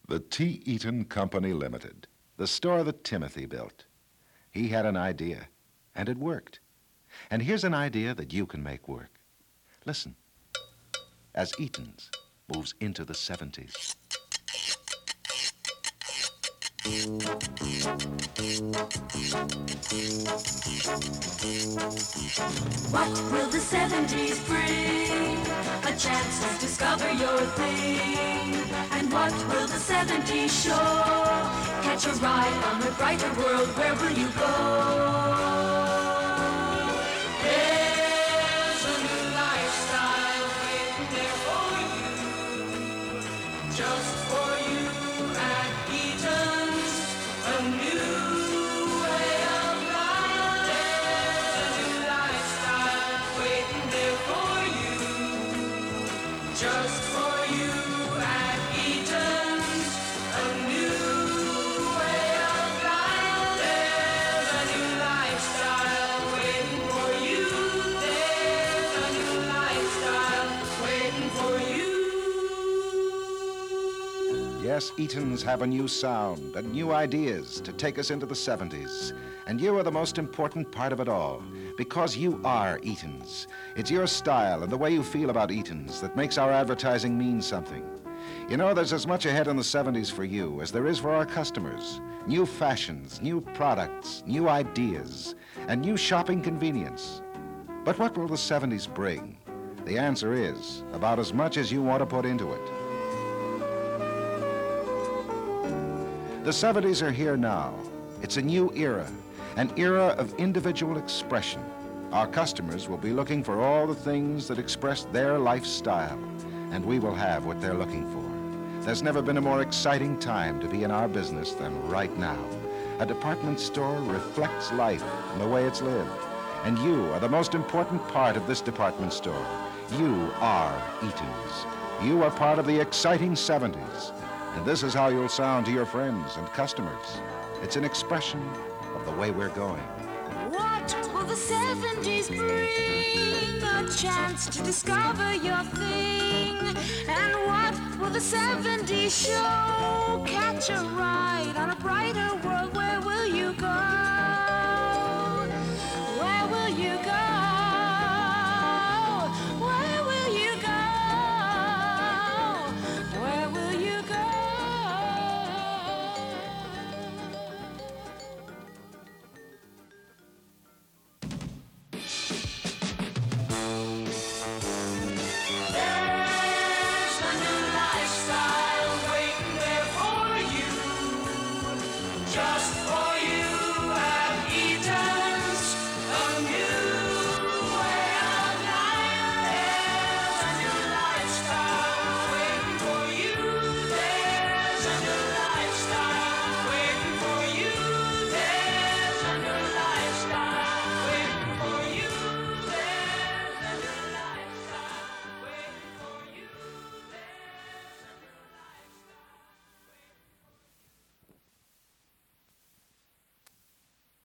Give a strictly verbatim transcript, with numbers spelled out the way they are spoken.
The T. Eaton Company Limited, the store that Timothy built. He had an idea, and it worked. And here's an idea that you can make work. Listen, as Eaton's moves into the seventies. What will the seventies bring? A chance to discover your thing. And what will the seventies show? Catch a ride on a brighter world, where will you go? There's a new lifestyle waiting there for you, just for you at Eaton's. A new way of life. There's a new lifestyle waiting there for you, just for you at Eaton's. A new way of life. There's a new lifestyle waiting for you. There's a new lifestyle waiting for you. Yes, Eaton's have a new sound and new ideas to take us into the seventies. And you are the most important part of it all, because you are Eaton's. It's your style and the way you feel about Eaton's that makes our advertising mean something. You know, there's as much ahead in the seventies for you as there is for our customers. New fashions, new products, new ideas, and new shopping convenience. But what will the seventies bring? The answer is about as much as you want to put into it. The seventies are here now. It's a new era, an era of individual expression. Our customers will be looking for all the things that express their lifestyle, and we will have what they're looking for. There's never been a more exciting time to be in our business than right now. A department store reflects life and the way it's lived, and you are the most important part of this department store. You are Eaton's. You are part of the exciting seventies. And this is how you'll sound to your friends and customers. It's an expression of the way we're going. What will the seventies bring? A chance to discover your thing. And what will the seventies show? Catch a ride on a brighter world. Where will you go? Where will you go?